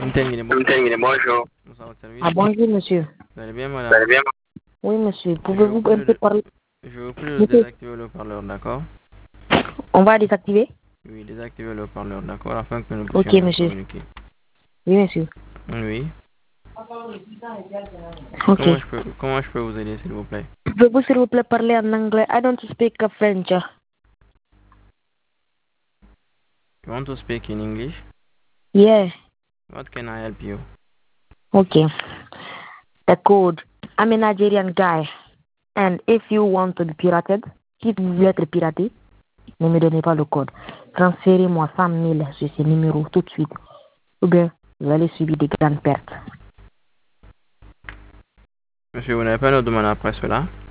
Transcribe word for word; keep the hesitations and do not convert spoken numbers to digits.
Terminé, bon. Terminé, bonjour. Bonsoir, votre service. Ah bonjour monsieur. Vous allez bien, Vous madame? allez bien? Oui monsieur, Je vais pouvez-vous vous un prier peu de, parler? je vais vous prier de Monsieur, désactiver le haut-parleur, d'accord? on va désactiver? Oui, désactiver le haut-parleur, d'accord? Afin que nous Ok puissions bien monsieur. communiquer. Oui monsieur. Oui. Ok. Comment je peux, comment je peux vous aider, s'il vous plaît? Pouvez-vous s'il vous plaît parler en anglais? I don't speak French. You want to speak in English? Yeah. What can I help you? Okay. The code. I'm a Nigerian guy. And if you want to be pirated, si vous voulez être piraté, ne me donnez pas le code. Transférez-moi cent mille sur ce numéro tout de suite. Ou bien, vous allez subir des grandes pertes. Monsieur, vous n'avez pas notre demande après cela?